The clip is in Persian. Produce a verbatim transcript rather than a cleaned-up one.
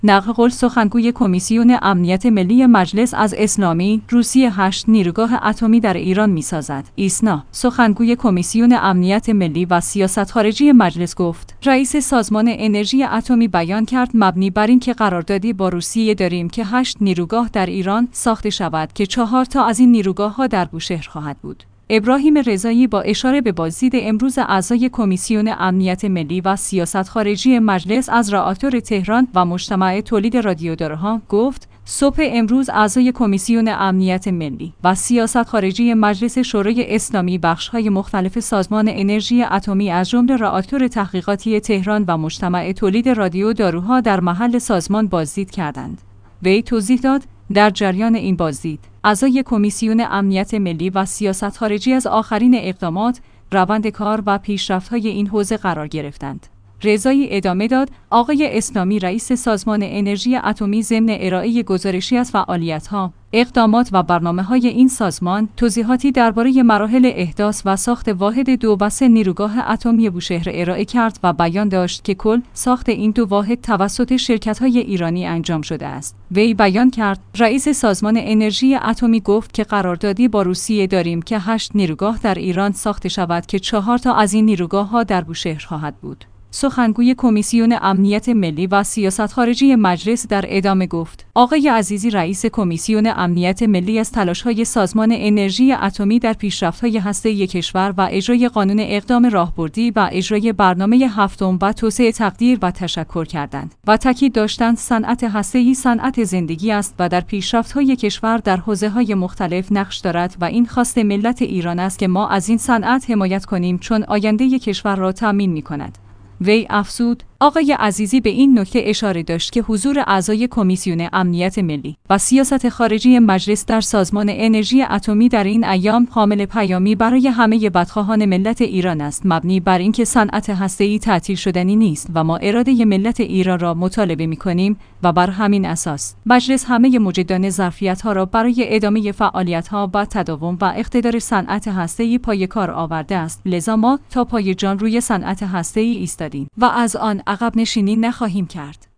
نقل قول سخنگوی کمیسیون امنیت ملی مجلس از اسلامی، روسیه هشت نیروگاه اتمی در ایران می‌سازد. ایسنا، سخنگوی کمیسیون امنیت ملی و سیاست خارجی مجلس گفت: رئیس سازمان انرژی اتمی بیان کرد مبنی بر اینکه قراردادی با روسیه داریم که هشت نیروگاه در ایران ساخته شود که چهار تا از این نیروگاه‌ها در بوشهر خواهد بود. ابراهیم رضایی با اشاره به بازدید امروز اعضای کمیسیون امنیت ملی و سیاست خارجی مجلس از رآتور تهران و مجتمع تولید رادیودارها گفت: صبح امروز اعضای کمیسیون امنیت ملی و سیاست خارجی مجلس شورای اسلامی بخش‌های مختلف سازمان انرژی اتمی از جمله رآتور تحقیقاتی تهران و مجتمع تولید رادیوداروها در محل سازمان بازدید کردند. وی توضیح داد: در جریان این بازدید، اعضای کمیسیون امنیت ملی و سیاست خارجی از آخرین اقدامات، روند کار و پیشرفت‌های این حوزه قرار گرفتند. رضایی ادامه داد: آقای اسلامی رئیس سازمان انرژی اتمی ضمن ارائه گزارشی از فعالیت‌ها، اقدامات و برنامه‌های این سازمان، توضیحاتی درباره مراحل احداث و ساخت واحد دو و سه نیروگاه اتمی بوشهر ارائه کرد و بیان داشت که کل ساخت این دو واحد توسط شرکت‌های ایرانی انجام شده است. وی بیان کرد: رئیس سازمان انرژی اتمی گفت که قراردادی با روسیه داریم که هشت نیروگاه در ایران ساخته شود که چهار تا از این نیروگاه‌ها در بوشهر خواهد بود. سخنگوی کمیسیون امنیت ملی و سیاست خارجی مجلس در ادامه گفت: آقای عزیزی رئیس کمیسیون امنیت ملی از تلاش‌های سازمان انرژی اتمی در پیشرفت‌های هسته‌ای کشور و اجرای قانون اقدام راهبردی و اجرای برنامه هفتم و توسعه تقدیر و تشکر کردند و تاکید داشتند صنعت هسته‌ای صنعت زندگی است و در پیشرفت‌های کشور در حوزه‌های مختلف نقش دارد و این خواست ملت ایران است که ما از این صنعت حمایت کنیم چون آینده کشور را تضمین می‌کند. وی افزود: آقای عزیزی به این نکته اشاره داشت که حضور اعضای کمیسیون امنیت ملی و سیاست خارجی مجلس در سازمان انرژی اتمی در این ایام حامل پیامی برای همه بدخواهان ملت ایران است، مبنی بر اینکه صنعت هسته‌ای تعطیل شدنی نیست و ما اراده ملت ایران را مطالبه می‌کنیم و بر همین اساس مجلس همه مجدان ظرفیت‌ها را برای ادامه فعالیت‌ها و تداوم و اقتدار صنعت هسته‌ای پای کار آورده است. لذا ما تا پای جان روی صنعت هسته‌ای ایستادیم و از آن عقب نشینی نخواهیم کرد.